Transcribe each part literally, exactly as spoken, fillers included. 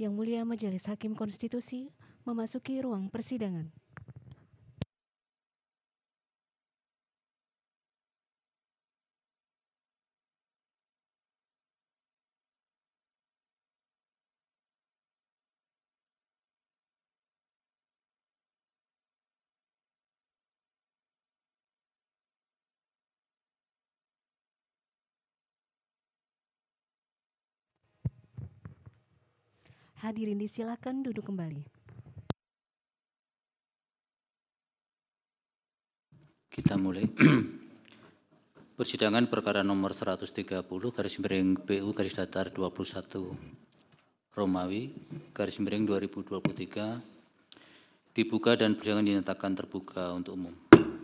Yang Mulia Majelis Hakim Konstitusi memasuki ruang persidangan. Hadirin disilakan duduk kembali. Kita mulai. Persidangan perkara nomor seratus tiga puluh garis miring P U garis datar dua puluh satu Romawi garis miring dua ribu dua puluh tiga dibuka dan persidangan dinyatakan terbuka untuk umum.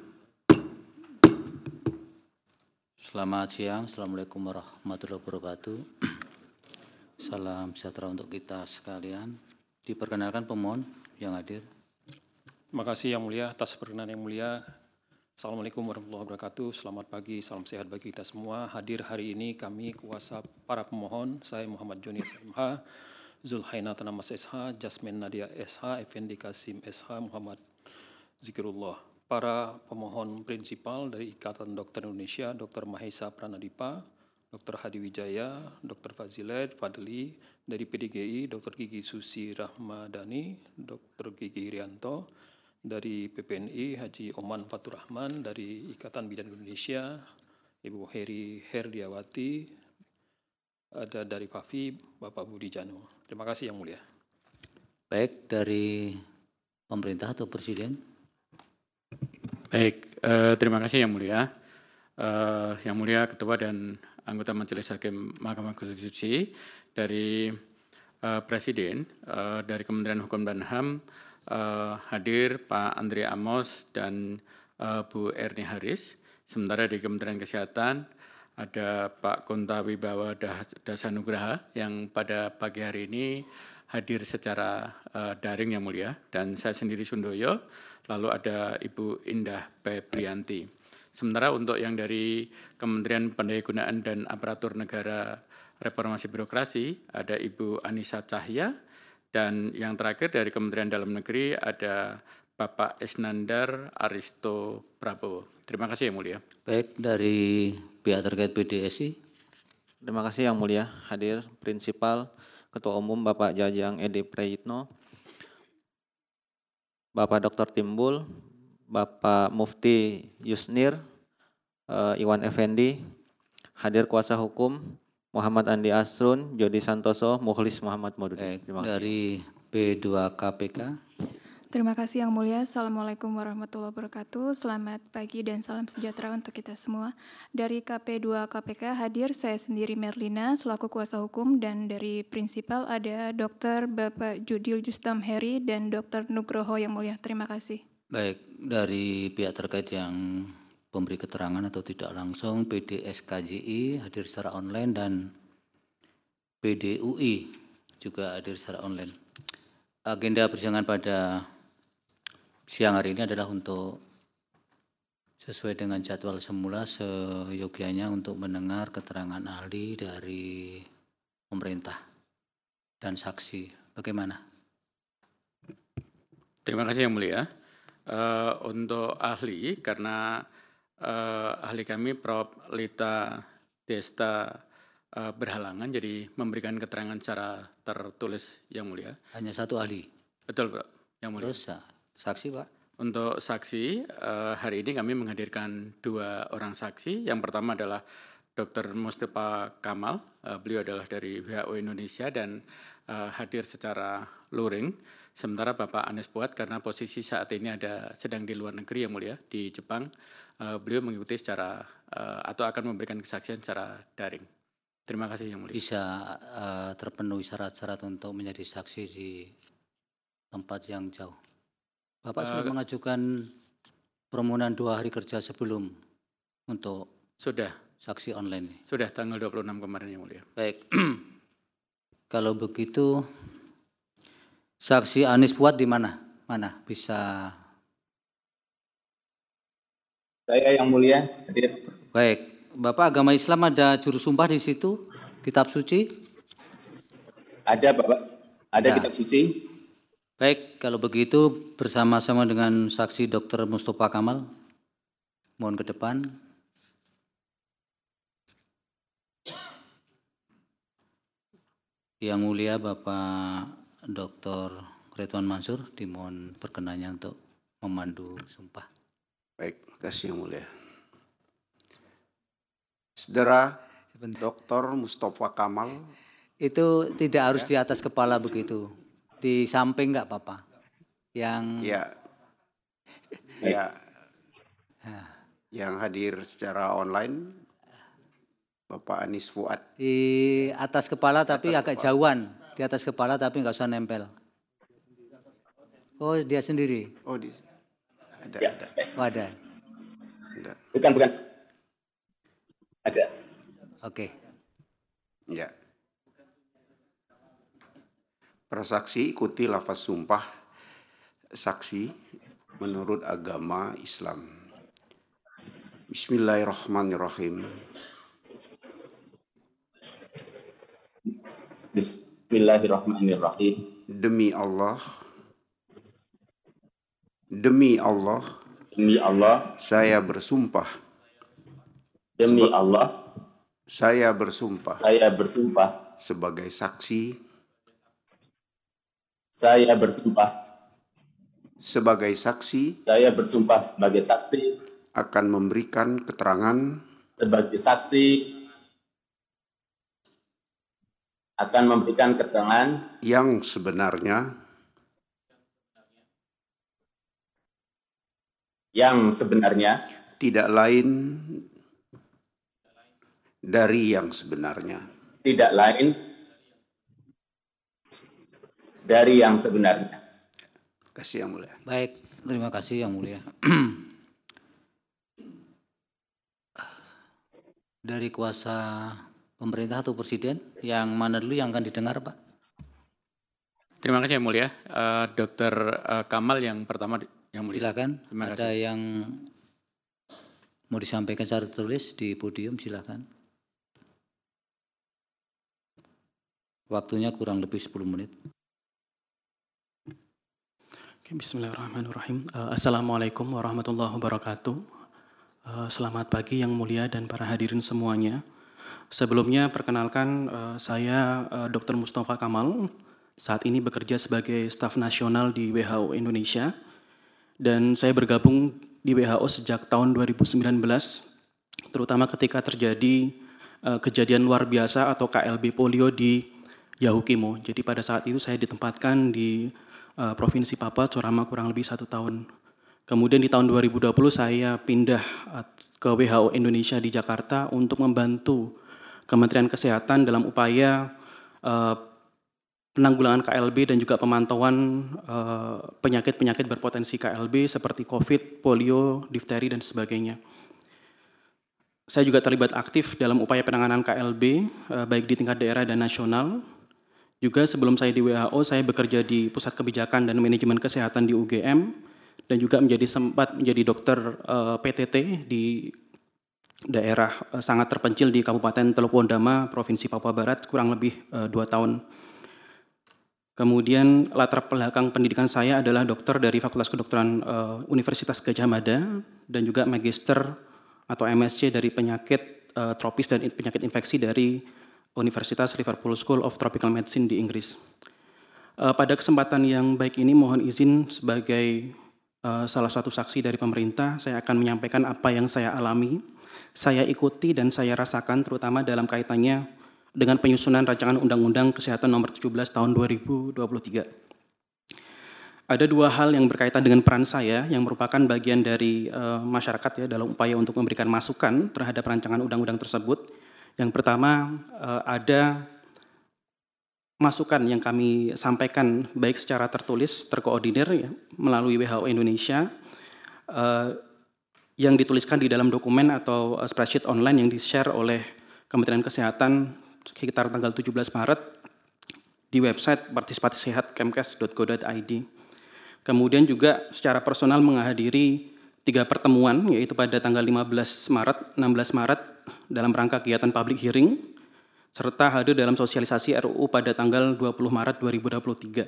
Selamat siang, Assalamualaikum warahmatullahi wabarakatuh. Salam sejahtera untuk kita sekalian. Diperkenalkan pemohon yang hadir. Terima kasih Yang Mulia atas perkenan Yang Mulia. Assalamualaikum warahmatullahi wabarakatuh. Selamat pagi, salam sehat bagi kita semua. Hadir hari ini kami kuasa para pemohon, saya Muhammad Joni S M H, Zulhaina Tanamas S H, Jasmine Nadia S H, Effendi Kasim S H, Muhammad Zikirullah. Para pemohon prinsipal dari Ikatan Dokter Indonesia, Dokter Mahesa Pranadipa, Dokter Hadi Wijaya, Dokter Fazilet Fadli, dari P D G I, Dokter Gigi Susi Rahmadani, Dokter Gigi Irianto, dari P P N I, Haji Oman Fatur Rahman, dari Ikatan Bidan Indonesia, Ibu Heri Herdiawati, ada dari P A V I, Bapak Budi Jano. Terima kasih Yang Mulia. Baik, dari pemerintah atau Presiden? Baik, eh, terima kasih Yang Mulia. Eh, Yang Mulia Ketua dan anggota Majelis Hakim Mahkamah Konstitusi, dari eh, Presiden, eh, dari Kementerian Hukum dan H A M, eh, hadir Pak Andri Amos dan eh, Bu Erni Haris. Sementara di Kementerian Kesehatan ada Pak Kunta Wibawa Dasanugraha yang pada pagi hari ini hadir secara eh, daring Yang Mulia, dan saya sendiri Sundoyo, lalu ada Ibu Indah Febrianti. Sementara untuk yang dari Kementerian Pendayagunaan dan Aparatur Negara Reformasi Birokrasi ada Ibu Anissa Cahya, dan yang terakhir dari Kementerian Dalam Negeri ada Bapak Esnandar Aristo Prabowo. Terima kasih Yang Mulia. Baik, dari pihak terkait P D S I. Terima kasih Yang Mulia. Hadir Prinsipal Ketua Umum Bapak Jajang Edi Prayitno, Bapak Doktor Timbul, Bapak Mufti Yusnir, uh, Iwan Effendi, hadir kuasa hukum Muhammad Andi Asrun, Jody Santoso, Mukhlis Muhammad Modudi. Terima kasih. Dari P dua K P K. Terima kasih Yang Mulia. Assalamualaikum warahmatullahi wabarakatuh. Selamat pagi dan salam sejahtera untuk kita semua. Dari K P dua K P K hadir saya sendiri Merlina selaku kuasa hukum, dan dari prinsipal ada Dokter Bapak Judil Justam Heri dan Dokter Nugroho Yang Mulia. Terima kasih. Baik, dari pihak terkait yang memberi keterangan atau tidak langsung, P D S K J I hadir secara online dan P D U I juga hadir secara online. Agenda persidangan pada siang hari ini adalah untuk sesuai dengan jadwal semula seyogianya untuk mendengar keterangan ahli dari pemerintah dan saksi. Bagaimana? Terima kasih Yang Mulia. Uh, untuk ahli, karena uh, ahli kami Prof Lita Desta uh, berhalangan, jadi memberikan keterangan secara tertulis Yang Mulia. Hanya satu ahli? Betul Pak, Yang Mulia. Terus saksi Pak? Untuk saksi, uh, hari ini kami menghadirkan dua orang saksi. Yang pertama adalah Dokter Mustafa Kamal, uh, beliau adalah dari W H O Indonesia dan uh, hadir secara luring. Sementara Bapak Anes Puat karena posisi saat ini ada sedang di luar negeri Yang Mulia, di Jepang, uh, beliau mengikuti secara uh, atau akan memberikan kesaksian secara daring. Terima kasih Yang Mulia. Bisa uh, terpenuhi syarat-syarat untuk menjadi saksi di tempat yang jauh. Bapak uh, sudah mengajukan permohonan dua hari kerja sebelum untuk sudah saksi online. Sudah tanggal dua puluh enam kemarin Yang Mulia. Baik. Kalau begitu saksi Anis Puat di mana? Mana bisa? Saya Yang Mulia hadir. Baik, Bapak agama Islam ada juru sumpah di situ, kitab suci? Ada Bapak. Ada Ya. kitab suci? Baik, kalau begitu bersama-sama dengan saksi Doktor Mustafa Kamal, mohon ke depan. Yang mulia Bapak Doktor Ridwan Mansur, dimohon berkenannya untuk memandu sumpah. Baik, terima kasih yang mulia. Saudara Doktor Mustafa Kamal, Itu tidak harus di atas kepala begitu, di samping nggak apa-apa. Yang ya, ya, yang hadir secara online, Bapak Anis Fuad. di atas kepala tapi Atas agak kepala. jauhan, di atas kepala tapi nggak usah nempel. Oh, dia sendiri. Oh, di, ada, Ya. ada, Oh, ada. ada. Bukan, bukan. Ada. Oke. Ya. Prasaksi ikuti lafaz sumpah saksi menurut agama Islam. Bismillahirrahmanirrahim. Bismillahirrahmanirrahim. Demi Allah, demi Allah, Demi Allah, saya bersumpah, demi Sebe- Allah, saya bersumpah saya bersumpah, sebagai saksi, saya bersumpah, sebagai saksi saya bersumpah sebagai saksi, akan memberikan keterangan sebagai saksi akan memberikan keterangan yang sebenarnya yang sebenarnya tidak lain dari yang sebenarnya. tidak lain dari yang sebenarnya. Terima kasih yang mulia. Baik, terima kasih yang mulia. Dari kuasa pemerintah atau presiden, yang mana dulu yang akan didengar, Pak? Terima kasih yang mulia. Eh, Dokter eh, Kamal yang pertama, yang mulia. Silakan. Terima Ada yang mau disampaikan secara tertulis di podium, silakan. Waktunya kurang lebih sepuluh menit. Oke, bismillahirrahmanirrahim. Uh, Assalamualaikum warahmatullahi wabarakatuh. Uh, selamat pagi yang mulia dan para hadirin semuanya. Sebelumnya perkenalkan uh, saya uh, Doktor Mustafa Kamal. Saat ini bekerja sebagai staf nasional di W H O Indonesia. Dan saya bergabung di W H O sejak tahun dua ribu sembilan belas. Terutama ketika terjadi uh, kejadian luar biasa atau K L B polio di Yahukimo. Jadi pada saat itu saya ditempatkan di uh, Provinsi Papua selama kurang lebih satu tahun. Kemudian di tahun dua ribu dua puluh saya pindah uh, ke W H O Indonesia di Jakarta untuk membantu Kementerian Kesehatan dalam upaya uh, penanggulangan K L B dan juga pemantauan uh, penyakit-penyakit berpotensi K L B seperti COVID, polio, difteri, dan sebagainya. Saya juga terlibat aktif dalam upaya penanganan K L B, uh, baik di tingkat daerah dan nasional. Juga sebelum saya di W H O, saya bekerja di Pusat Kebijakan dan Manajemen Kesehatan di U G M, dan juga menjadi sempat menjadi dokter uh, P T T di daerah uh, sangat terpencil di Kabupaten Teluk Wondama, Provinsi Papua Barat, kurang lebih uh, dua tahun. Kemudian latar belakang pendidikan saya adalah dokter dari Fakultas Kedokteran uh, Universitas Gadjah Mada, dan juga magister atau M S C dari penyakit uh, tropis dan penyakit infeksi dari Universitas Liverpool School of Tropical Medicine di Inggris. Uh, pada kesempatan yang baik ini mohon izin sebagai uh, salah satu saksi dari pemerintah, saya akan menyampaikan apa yang saya alami, saya ikuti dan saya rasakan terutama dalam kaitannya dengan penyusunan rancangan Undang-Undang Kesehatan nomor tujuh belas tahun dua ribu dua puluh tiga. Ada dua hal yang berkaitan dengan peran saya yang merupakan bagian dari uh, masyarakat ya dalam upaya untuk memberikan masukan terhadap rancangan undang-undang tersebut. Yang pertama, ada masukan yang kami sampaikan baik secara tertulis, terkoordinir ya, melalui W H O Indonesia, yang dituliskan di dalam dokumen atau spreadsheet online yang di-share oleh Kementerian Kesehatan sekitar tanggal tujuh belas Maret di website partisipasisehat kemkes dot go dot i d. Kemudian juga secara personal menghadiri tiga pertemuan, yaitu pada tanggal lima belas Maret, enam belas Maret, dalam rangka kegiatan public hearing, serta hadir dalam sosialisasi R U U pada tanggal dua puluh Maret dua ribu dua puluh tiga.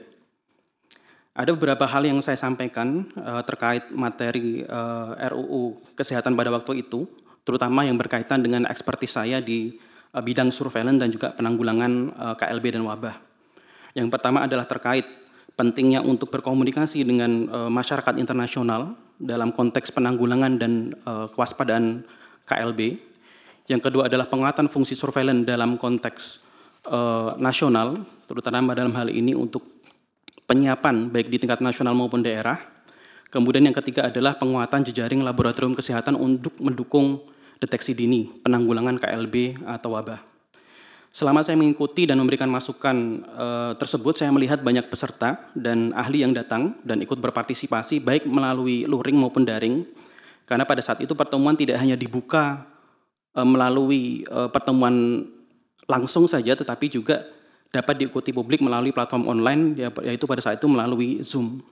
Ada beberapa hal yang saya sampaikan uh, terkait materi uh, R U U Kesehatan pada waktu itu, terutama yang berkaitan dengan ekspertis saya di uh, bidang surveillance dan juga penanggulangan uh, K L B dan wabah. Yang pertama adalah terkait pentingnya untuk berkomunikasi dengan uh, masyarakat internasional dalam konteks penanggulangan dan uh, kewaspadaan K L B. Yang kedua adalah penguatan fungsi surveillance dalam konteks uh, nasional, terutama dalam hal ini untuk penyiapan baik di tingkat nasional maupun daerah. Kemudian yang ketiga adalah penguatan jejaring laboratorium kesehatan untuk mendukung deteksi dini penanggulangan K L B atau wabah. Selama saya mengikuti dan memberikan masukan eh, tersebut, saya melihat banyak peserta dan ahli yang datang dan ikut berpartisipasi baik melalui luring maupun daring. Karena pada saat itu pertemuan tidak hanya dibuka eh, melalui eh, pertemuan langsung saja, tetapi juga dapat diikuti publik melalui platform online, yaitu pada saat itu melalui Zoom.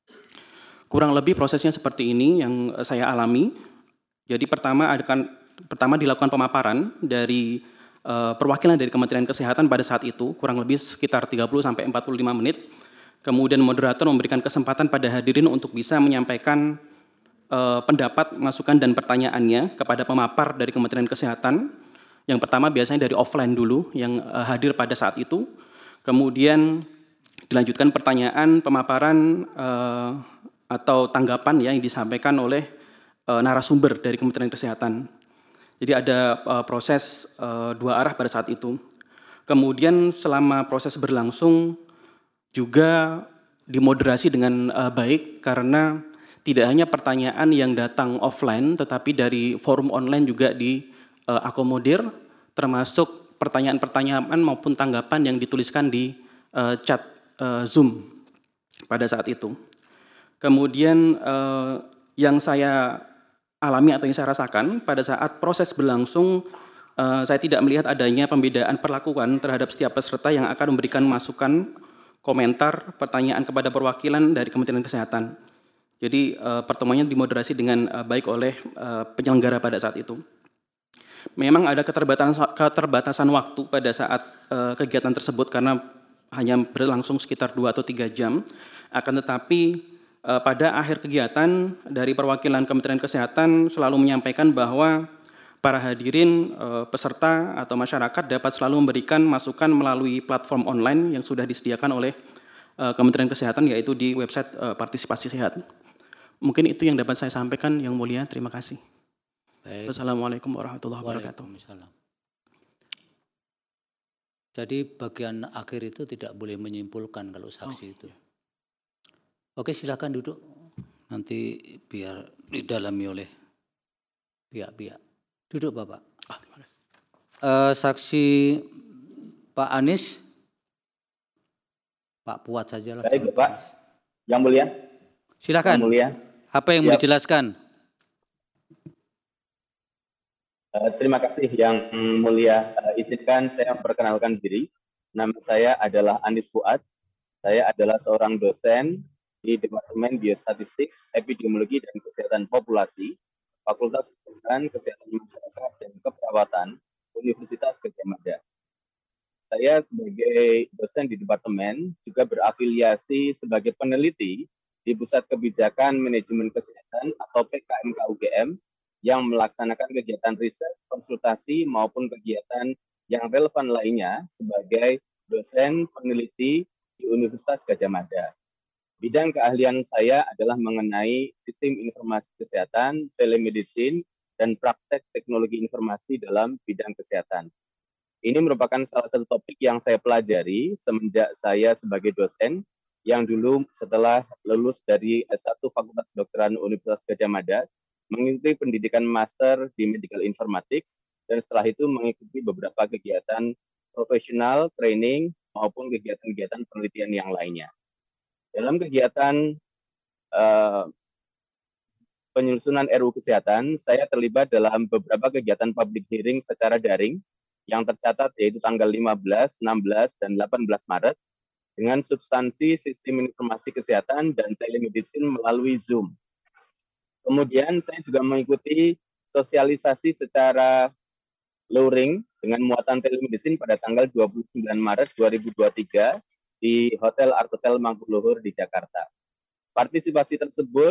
Kurang lebih prosesnya seperti ini yang saya alami. Jadi pertama akan pertama dilakukan pemaparan dari uh, perwakilan dari Kementerian Kesehatan pada saat itu, kurang lebih sekitar tiga puluh sampai empat puluh lima menit. Kemudian moderator memberikan kesempatan pada hadirin untuk bisa menyampaikan uh, pendapat, masukan dan pertanyaannya kepada pemapar dari Kementerian Kesehatan. Yang pertama biasanya dari offline dulu yang uh, hadir pada saat itu. Kemudian dilanjutkan pertanyaan, pemaparan uh, atau tanggapan ya, yang disampaikan oleh uh, narasumber dari Kementerian Kesehatan. Jadi ada uh, proses uh, dua arah pada saat itu. Kemudian selama proses berlangsung juga dimoderasi dengan uh, baik karena tidak hanya pertanyaan yang datang offline, tetapi dari forum online juga di Uh, akomodir, termasuk pertanyaan-pertanyaan maupun tanggapan yang dituliskan di uh, chat uh, Zoom pada saat itu. Kemudian uh, yang saya alami atau yang saya rasakan pada saat proses berlangsung, uh, saya tidak melihat adanya pembedaan perlakuan terhadap setiap peserta yang akan memberikan masukan, komentar, pertanyaan kepada perwakilan dari Kementerian Kesehatan. Jadi uh, pertemuannya dimoderasi dengan uh, baik oleh uh, penyelenggara pada saat itu. Memang ada keterbatasan, keterbatasan waktu pada saat uh, kegiatan tersebut karena hanya berlangsung sekitar dua atau tiga jam. Akan tetapi uh, pada akhir kegiatan dari perwakilan Kementerian Kesehatan selalu menyampaikan bahwa para hadirin uh, peserta atau masyarakat dapat selalu memberikan masukan melalui platform online yang sudah disediakan oleh uh, Kementerian Kesehatan, yaitu di website uh, Partisipasi Sehat. Mungkin itu yang dapat saya sampaikan, Yang Mulia. Terima kasih. Baik. Wassalamualaikum warahmatullahi wabarakatuh. Waalaikumsalam. Jadi bagian akhir itu tidak boleh menyimpulkan kalau saksi oh. itu. Oke, silakan duduk. Nanti biar didalami oleh pihak-pihak. Duduk Bapak. Ah, terima kasih. Uh, saksi Pak Anies, Pak Puat saja lah. Baik Bapak. Yang Mulia. Silakan. Yang Mulia. Apa yang mau dijelaskan? Uh, terima kasih Yang Mulia. Uh, izinkan saya memperkenalkan diri. Nama saya adalah Anies Fuad. Saya adalah seorang dosen di Departemen Biostatistik, Epidemiologi dan Kesehatan Populasi, Fakultas Kedokteran, Kesehatan Masyarakat dan Keperawatan, Universitas Gadjah Mada. Saya sebagai dosen di departemen juga berafiliasi sebagai peneliti di Pusat Kebijakan Manajemen Kesehatan atau P K M K U G M yang melaksanakan kegiatan riset, konsultasi maupun kegiatan yang relevan lainnya sebagai dosen peneliti di Universitas Gadjah Mada. Bidang keahlian saya adalah mengenai sistem informasi kesehatan, telemedicine, dan praktek teknologi informasi dalam bidang kesehatan. Ini merupakan salah satu topik yang saya pelajari semenjak saya sebagai dosen yang dulu setelah lulus dari S satu Fakultas Kedokteran Universitas Gadjah Mada, mengikuti pendidikan master di Medical Informatics, dan setelah itu mengikuti beberapa kegiatan profesional, training, maupun kegiatan-kegiatan penelitian yang lainnya. Dalam kegiatan uh, penyusunan R U U Kesehatan, saya terlibat dalam beberapa kegiatan public hearing secara daring yang tercatat yaitu tanggal lima belas, enam belas, dan delapan belas Maret dengan substansi sistem informasi kesehatan dan telemedicine melalui Zoom. Kemudian saya juga mengikuti sosialisasi secara luring dengan muatan telemedicine pada tanggal dua puluh sembilan Maret dua ribu dua puluh tiga di Hotel Artotel Mangkuluhur di Jakarta. Partisipasi tersebut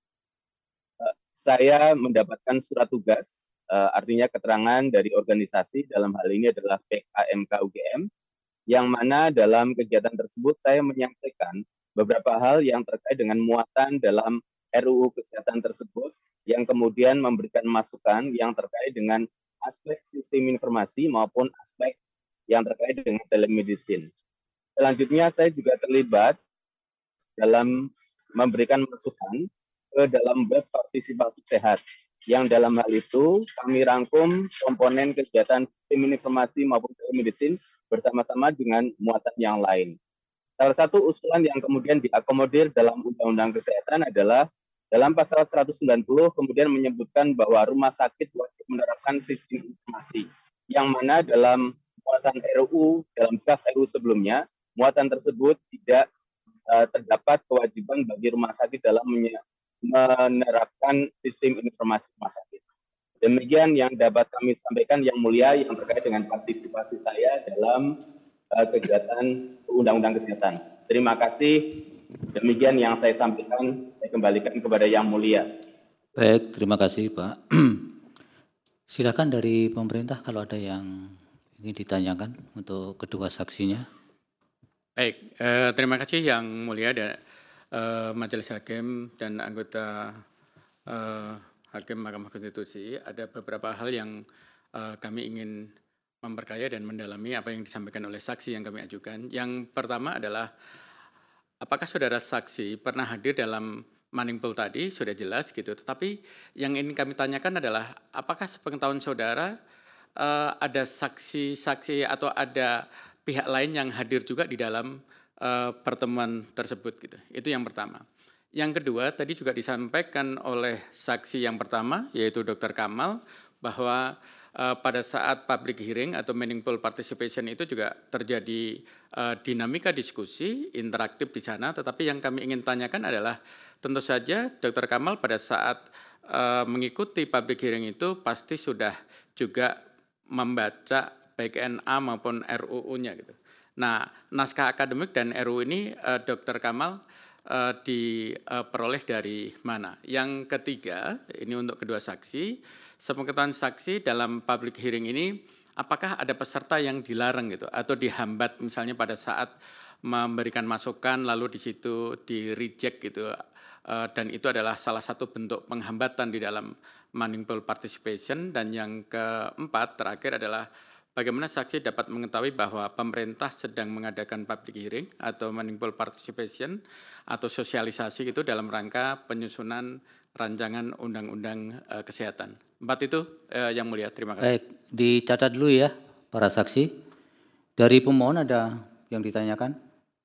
uh, saya mendapatkan surat tugas, uh, artinya keterangan dari organisasi, dalam hal ini adalah P K M K U G M, yang mana dalam kegiatan tersebut saya menyampaikan beberapa hal yang terkait dengan muatan dalam R U U Kesehatan tersebut, yang kemudian memberikan masukan yang terkait dengan aspek sistem informasi maupun aspek yang terkait dengan telemedicine. Selanjutnya saya juga terlibat dalam memberikan masukan ke dalam web partisipasi sehat, yang dalam hal itu kami rangkum komponen kegiatan sistem informasi maupun telemedicine bersama-sama dengan muatan yang lain. Salah satu usulan yang kemudian diakomodir dalam Undang-Undang Kesehatan adalah dalam pasal seratus sembilan puluh kemudian menyebutkan bahwa rumah sakit wajib menerapkan sistem informasi, yang mana dalam muatan R U U, dalam draft R U U sebelumnya, muatan tersebut tidak uh, terdapat kewajiban bagi rumah sakit dalam menerapkan sistem informasi rumah sakit. Demikian yang dapat kami sampaikan yang mulia yang terkait dengan partisipasi saya dalam uh, kegiatan Undang-Undang Kesehatan. Terima kasih. Demikian yang saya sampaikan, saya kembalikan kepada yang mulia. Baik, terima kasih Pak. Silakan dari pemerintah kalau ada yang ingin ditanyakan untuk kedua saksinya. Baik, eh, terima kasih yang mulia dan eh, Majelis Hakim dan anggota eh, Hakim Mahkamah Konstitusi. Ada beberapa hal yang eh, kami ingin memperkaya dan mendalami apa yang disampaikan oleh saksi yang kami ajukan. Yang pertama adalah apakah saudara saksi pernah hadir dalam Manning Pool tadi? Sudah jelas gitu. Tetapi yang ingin kami tanyakan adalah apakah sepengetahuan saudara uh, ada saksi-saksi atau ada pihak lain yang hadir juga di dalam uh, pertemuan tersebut gitu. Itu yang pertama. Yang kedua tadi juga disampaikan oleh saksi yang pertama yaitu Dokter Kamal bahwa Uh, pada saat public hearing atau meaningful participation itu juga terjadi uh, dinamika diskusi interaktif di sana, tetapi yang kami ingin tanyakan adalah tentu saja Dokter Kamal pada saat uh, mengikuti public hearing itu pasti sudah juga membaca baik N A maupun R U U-nya gitu. Nah, naskah akademik dan R U U ini uh, Dokter Kamal uh, diperoleh dari mana? Yang ketiga, ini untuk kedua saksi, sepengetahuan saksi dalam public hearing ini apakah ada peserta yang dilarang gitu atau dihambat misalnya pada saat memberikan masukan lalu di situ di reject gitu uh, dan itu adalah salah satu bentuk penghambatan di dalam meaningful participation. Dan yang keempat terakhir adalah bagaimana saksi dapat mengetahui bahwa pemerintah sedang mengadakan public hearing atau meaningful participation atau sosialisasi itu dalam rangka penyusunan rancangan undang-undang uh, kesehatan. Empat itu uh, yang mulia, terima kasih. Baik, dicatat dulu ya para saksi. Dari pemohon ada yang ditanyakan?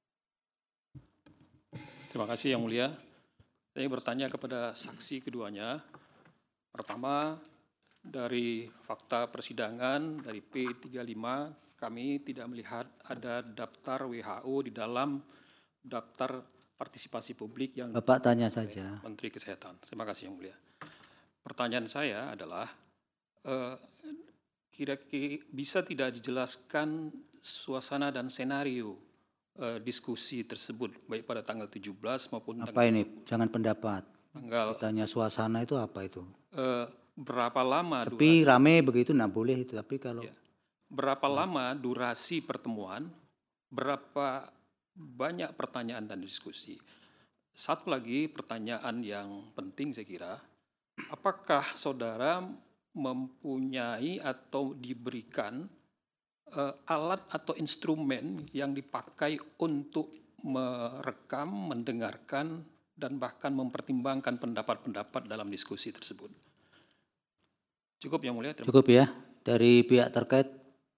Terima kasih yang mulia. Saya bertanya kepada saksi keduanya. Pertama, dari fakta persidangan dari P tiga puluh lima kami tidak melihat ada daftar W H O di dalam daftar partisipasi publik yang Bapak tanya saja. Menteri Kesehatan. Terima kasih yang mulia. Pertanyaan saya adalah eh, kira-kira bisa tidak dijelaskan suasana dan senario eh, diskusi tersebut baik pada tanggal tujuh belas maupun Apa tanggal ini? Jangan pendapat. tanggal Tanya suasana itu apa itu? eh, berapa lama Sepi, durasi, rame begitu, nah boleh itu. Tapi kalau Ya. berapa lama durasi pertemuan, berapa banyak pertanyaan dan diskusi. Satu lagi pertanyaan yang penting saya kira, apakah saudara mempunyai atau diberikan uh, alat atau instrumen yang dipakai untuk merekam, mendengarkan, dan bahkan mempertimbangkan pendapat-pendapat dalam diskusi tersebut? Cukup yang mulia. Terima cukup ya dari pihak terkait.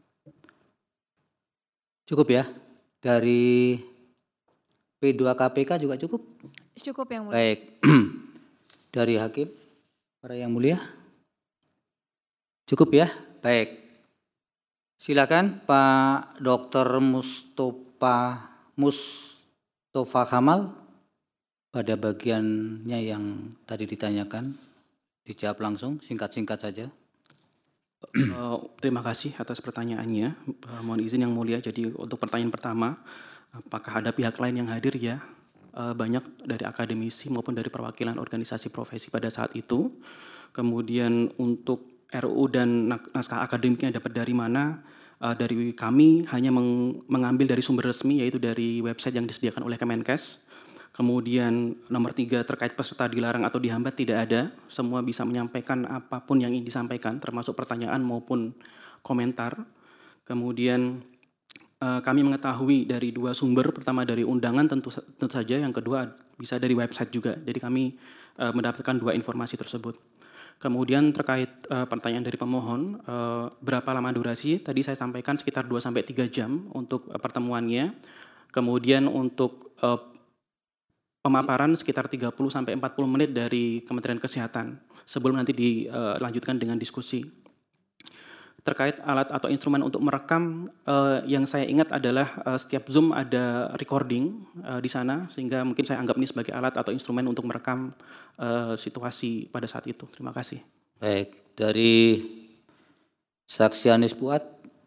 Cukup ya dari P dua K P K juga cukup. Cukup yang mulia. Baik. Dari hakim, para yang mulia. Cukup ya? Baik. Silakan Pak Dokter Mustofa Mustofa Kamal pada bagiannya yang tadi ditanyakan dijawab langsung, singkat-singkat saja. Uh, terima kasih atas pertanyaannya. Uh, mohon izin yang mulia. Jadi untuk pertanyaan pertama, apakah ada pihak lain yang hadir? Ya, uh, banyak dari akademisi maupun dari perwakilan organisasi profesi pada saat itu. Kemudian untuk R U dan naskah akademiknya dapat dari mana? Uh, dari kami hanya meng mengambil dari sumber resmi, yaitu dari website yang disediakan oleh Kemenkes. Kemudian nomor tiga, terkait peserta dilarang atau dihambat, tidak ada. Semua bisa menyampaikan apapun yang ingin disampaikan, termasuk pertanyaan maupun komentar. Kemudian eh, kami mengetahui dari dua sumber, pertama dari undangan tentu, tentu saja, yang kedua bisa dari website juga. Jadi kami eh, mendapatkan dua informasi tersebut. Kemudian terkait eh, pertanyaan dari pemohon, eh, berapa lama durasi? Tadi saya sampaikan sekitar dua sampai tiga jam untuk eh, pertemuannya. Kemudian untuk eh, pemaparan sekitar tiga puluh sampai empat puluh menit dari Kementerian Kesehatan sebelum nanti dilanjutkan dengan diskusi. Terkait alat atau instrumen untuk merekam, eh, yang saya ingat adalah eh, setiap Zoom ada recording eh, di sana, sehingga mungkin saya anggap ini sebagai alat atau instrumen untuk merekam eh, situasi pada saat itu. Terima kasih. Baik, dari saksi Anis Fuad,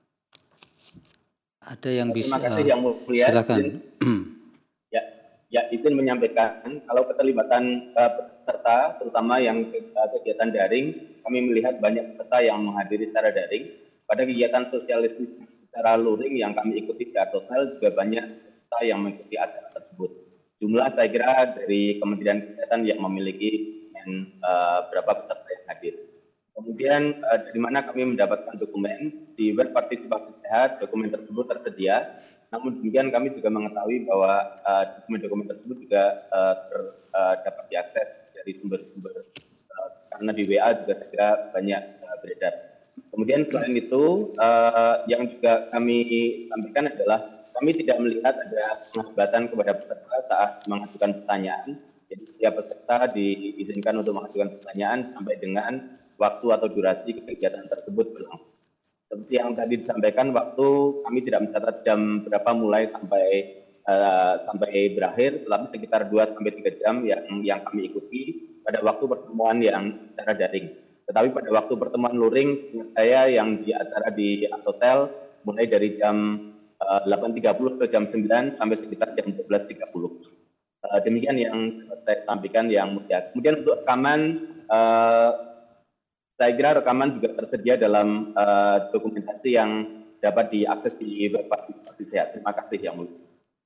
ada yang bisa? Terima kasih yang mulia. Silakan. Ya, ya izin menyampaikan kalau keterlibatan uh, peserta, terutama yang uh, kegiatan daring, kami melihat banyak peserta yang menghadiri secara daring. Pada kegiatan sosialisasi secara luring yang kami ikuti di Hotel juga banyak peserta yang mengikuti acara tersebut. Jumlah saya kira dari Kementerian Kesehatan yang memiliki dan, uh, berapa peserta yang hadir. Kemudian uh, dari mana kami mendapatkan dokumen di web partisipasi sehat, dokumen tersebut tersedia. Namun demikian kami juga mengetahui bahwa dokumen-dokumen uh, tersebut juga uh, ter, uh, dapat diakses dari sumber-sumber uh, karena di W A juga saya kira banyak uh, beredar. Kemudian selain itu uh, yang juga kami sampaikan adalah kami tidak melihat ada penghambatan kepada peserta saat mengajukan pertanyaan. Jadi setiap peserta diizinkan untuk mengajukan pertanyaan sampai dengan waktu atau durasi kegiatan tersebut berlangsung. Seperti yang tadi disampaikan, waktu kami tidak mencatat jam berapa mulai sampai uh, sampai berakhir, tetapi sekitar dua sampai tiga jam yang yang kami ikuti pada waktu pertemuan yang secara daring. Tetapi pada waktu pertemuan luring, seingat saya yang di acara di Hotel mulai dari jam uh, delapan tiga puluh ke jam sembilan sampai sekitar jam dua belas tiga puluh. Uh, demikian yang saya sampaikan yang mulia. Kemudian untuk rekaman, uh, saya kira rekaman juga tersedia dalam uh, dokumentasi yang dapat diakses di web partisipasi sehat. Terima kasih yang mulia.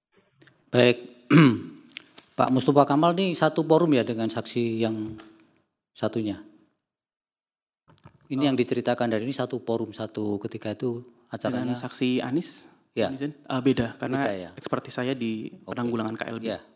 Baik, Pak Mustafa Kamal ini satu forum ya dengan saksi yang satunya. Ini oh. yang diceritakan dari ini satu forum, satu ketika itu acaranya. Dengan saksi Anis? Ya. Uh, beda, karena beda, ya. ekspertis saya di penanggulangan K L B. Ya.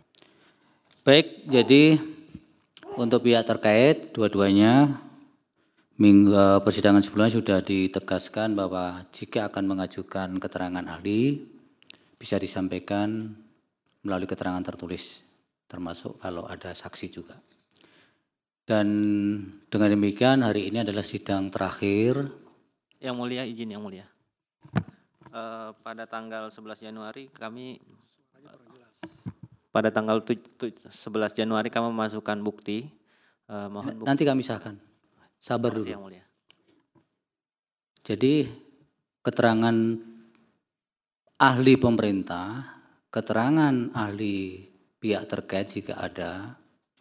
Baik, jadi untuk pihak terkait dua-duanya, minggu persidangan sebelumnya sudah ditegaskan bahwa jika akan mengajukan keterangan ahli bisa disampaikan melalui keterangan tertulis, termasuk kalau ada saksi juga. Dan dengan demikian hari ini adalah sidang terakhir. Yang mulia, izin yang mulia. Uh, pada tanggal sebelas Januari kami pada tanggal sebelas Januari kami memasukkan bukti. Uh, mohon bukti. Nanti kami sahkan. Sabar dulu. Yang mulia. Jadi keterangan ahli pemerintah, keterangan ahli pihak terkait jika ada,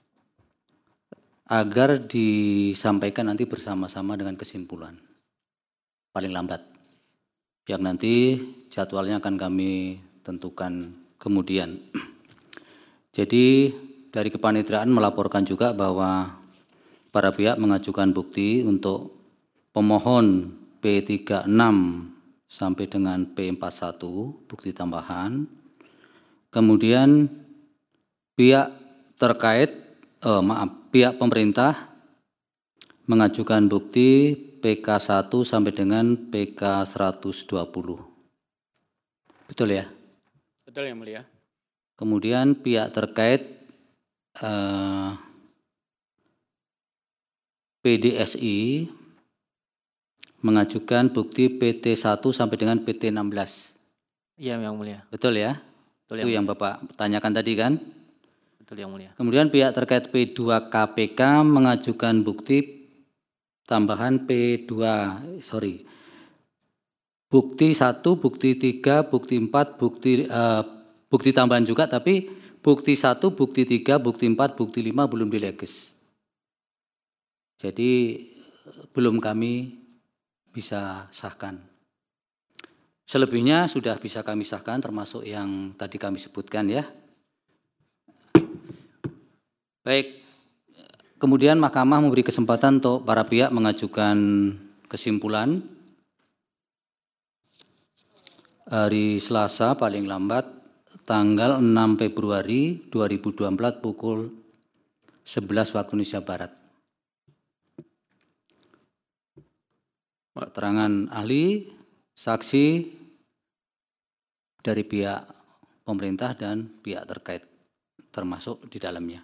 agar disampaikan nanti bersama-sama dengan kesimpulan. Paling lambat. Yang nanti jadwalnya akan kami tentukan kemudian. Jadi dari kepanitiaan melaporkan juga bahwa para pihak mengajukan bukti untuk pemohon P tiga puluh enam sampai dengan P empat puluh satu, bukti tambahan. Kemudian pihak terkait, eh, maaf, pihak pemerintah mengajukan bukti P K satu sampai dengan P K seratus dua puluh. Betul ya? Betul yang mulia. Kemudian pihak terkait eh, P D S I mengajukan bukti P T satu sampai dengan P T enam belas. Iya, yang mulia. Betul ya? Betul, Itu yang yang Bapak tanyakan tadi kan? Betul yang mulia. Kemudian pihak terkait P dua K P K mengajukan bukti tambahan P dua, sorry. Bukti satu, bukti tiga, bukti empat, bukti uh, bukti tambahan juga, tapi bukti satu, bukti tiga, bukti empat, bukti lima belum dileges. Jadi belum kami bisa sahkan. Selebihnya sudah bisa kami sahkan, termasuk yang tadi kami sebutkan ya. Baik, kemudian Mahkamah memberi kesempatan untuk para pihak mengajukan kesimpulan hari Selasa paling lambat tanggal enam Februari dua ribu dua puluh empat pukul sebelas waktu Indonesia Barat. Keterangan ahli, saksi dari pihak pemerintah dan pihak terkait termasuk di dalamnya.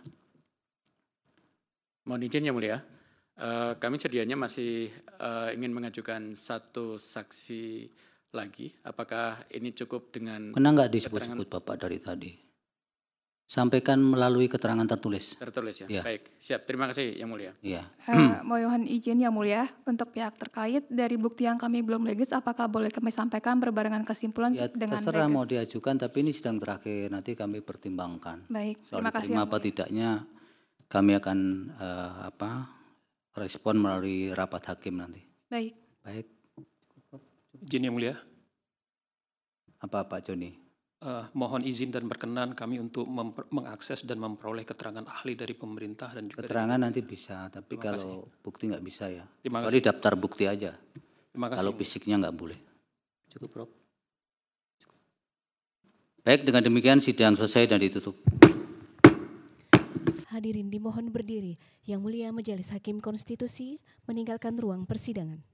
Mohon izin yang mulia, uh, kami sedianya masih uh, ingin mengajukan satu saksi lagi. Apakah ini cukup dengan Kenapa enggak disebut-sebut Bapak dari tadi? Sampaikan melalui keterangan tertulis. Tertulis ya? Ya. Baik, siap. Terima kasih yang mulia. Iya. Uh, mohon izin yang mulia untuk pihak terkait dari bukti yang kami belum leges, apakah boleh kami sampaikan berbarengan kesimpulan Ya, dengan terserah leges? mau diajukan, tapi ini sidang terakhir, nanti kami pertimbangkan. Baik, Soal terima kasih diterima yang apa mulia. tidaknya, kami akan uh, apa respon melalui rapat hakim nanti. Baik. Baik. Izin yang mulia, Apa Pak Joni? uh, mohon izin dan berkenan kami untuk memper- mengakses dan memperoleh keterangan ahli dari pemerintah dan juga Keterangan nanti bisa, tapi Terima kalau bukti nggak bisa ya. Terima Kecuali daftar bukti aja. Terima kasih. Kalau fisiknya nggak boleh. Cukup, Prof. Baik, dengan demikian sidang selesai dan ditutup. Hadirin dimohon berdiri. Yang Mulia Majelis Hakim Konstitusi meninggalkan ruang persidangan.